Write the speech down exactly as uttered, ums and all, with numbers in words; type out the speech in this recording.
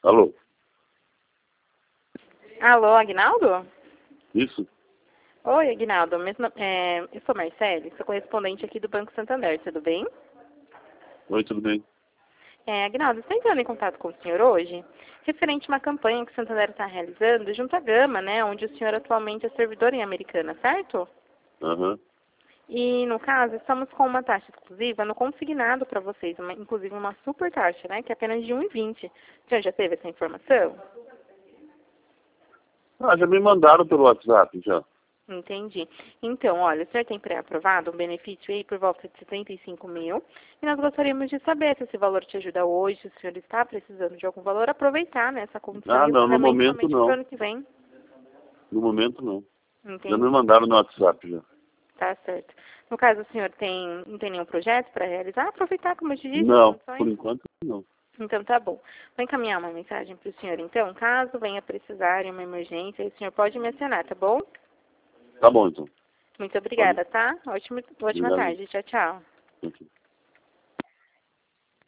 Alô? Alô, Aguinaldo? Isso? Oi, Aguinaldo. Mesmo, é, eu sou Marcele, sou correspondente aqui do Banco Santander, tudo bem? Oi, tudo bem? É, Aguinaldo, estou entrando em contato com o senhor hoje, referente a uma campanha que o Santander está realizando junto à Gama, né, onde o senhor atualmente é servidor em Americana, certo? Aham. E, no caso, estamos com uma taxa exclusiva no consignado para vocês, uma, inclusive uma super taxa, né, que é apenas de um vírgula vinte. O senhor já teve essa informação? Ah, já me mandaram pelo WhatsApp, já. Entendi. Então, olha, o senhor tem pré-aprovado um benefício aí por volta de setenta e cinco mil e nós gostaríamos de saber se esse valor te ajuda hoje, se o senhor está precisando de algum valor, aproveitar, né, essa condição Ah, e o não, no pagamento momento somente para o não. ano que vem. No momento não. Já me Entendi. mandaram no WhatsApp, já. Tá certo. No caso, o senhor tem, não tem nenhum projeto para realizar? Aproveitar, como eu te disse, as Não, por condições. enquanto não. Então, tá bom. Vou encaminhar uma mensagem para o senhor, então. Caso venha precisar em uma emergência, o senhor pode me acionar, tá bom? Tá bom, então. Muito Pode. obrigada, tá? Ótimo, ótima Obrigado. tarde. Tchau, tchau. Tchau, tchau.